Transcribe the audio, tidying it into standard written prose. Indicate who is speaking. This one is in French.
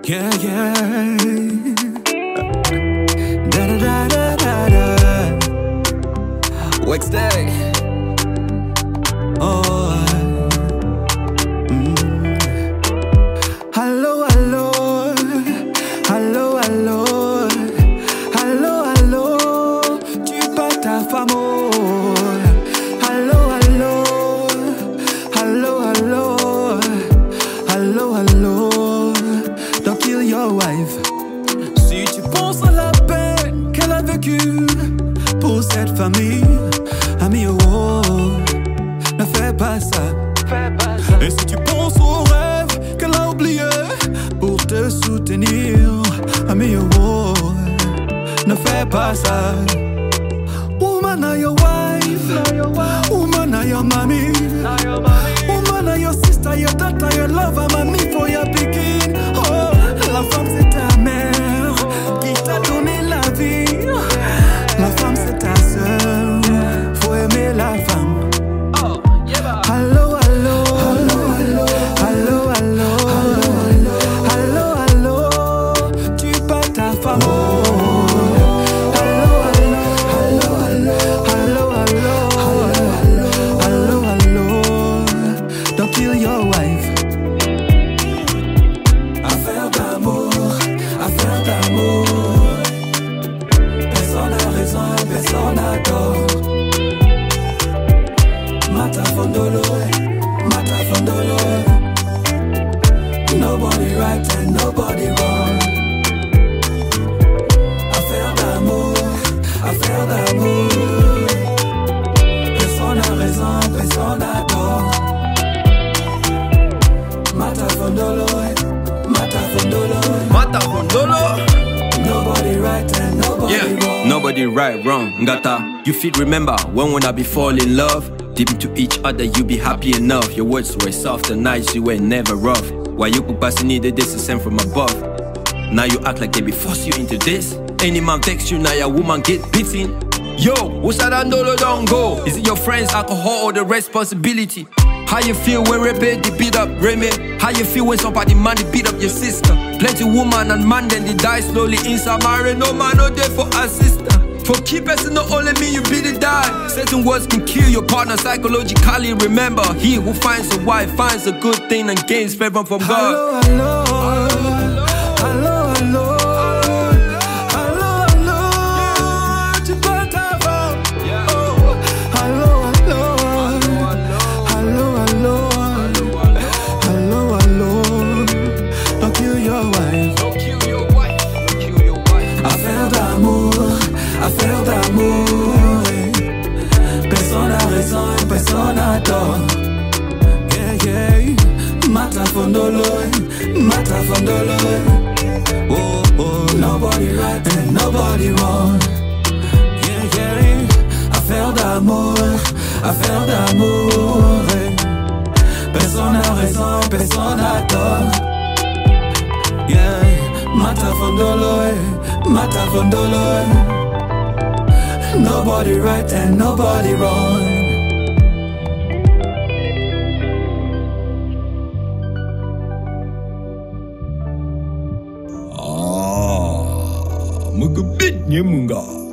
Speaker 1: Yeah, yeah. Da da da da da da. Wednesday. Oh. Hello, hello. Hello, hello. Hello, hello. Tu pas ta femme. Hello, hello. Hello, hello. Hello, hello. Don't kill your wife. Si tu penses à la peine qu'elle a vécue pour cette famille, ami, oh, ne fais pas ça. Et si tu penses au rêve qu'elle a oublié pour te soutenir, ami, oh, ne fais pas ça. Woman, are your wife. Woman, are your mommy. Woman, are your sister, your daughter, your lover, mamie for your picking. Oh, la femme c'est ta mère qui t'a donné la vie. La femme c'est ta sœur, faut aimer la femme. Hello, hello, hello, hello, hello, hello, hello, tu pas ta femme. Hello, hello, hello, hello, hello, hello, don't kill your wife. Affaire d'amour, affaire d'amour. Personne n'a raison, personne n'a tort. Mata fondolo, mata fondolo. Nobody right and nobody wrong. Affaire d'amour, affaire d'amour. Personne n'a raison, personne n'a tort. Mata fondolo, mata fondolo.
Speaker 2: Mata fondolo.
Speaker 1: Nobody right and nobody wrong.
Speaker 2: Nobody right, wrong, ngata. You feel remember when I be fall in love. Deep into each other, you be happy enough. Your words were soft and nice, you were never rough. Why you could pass needed this is sent from above. Now you act like they be force you into this. Any man text you, now your woman get beaten. Yo, what's that andolo don't go? Is it your friends, alcohol, or the responsibility? How you feel when rebellion beat up Remy? How you feel when somebody man they beat up your sister? Plenty woman and man then they die slowly inside marriage. No man no there for a sister. For key person not only mean you beat it die. Certain words can kill your partner psychologically. Remember, he who finds a wife finds a good thing and gains favor from God.
Speaker 1: Hello, hello, hello, hello. Affaire d'amour, personne n'a raison, personne n'a tort. Yeah, yeah. Mata fondolo, mata fondolo. Oh, oh, nobody right and nobody wrong. Yeah, yeah. Affaire d'amour, affaire d'amour. Personne n'a raison, personne n'a tort. Yeah, mata fondolo, mata fondolo. Nobody right and nobody wrong.
Speaker 3: Magabit niya mga.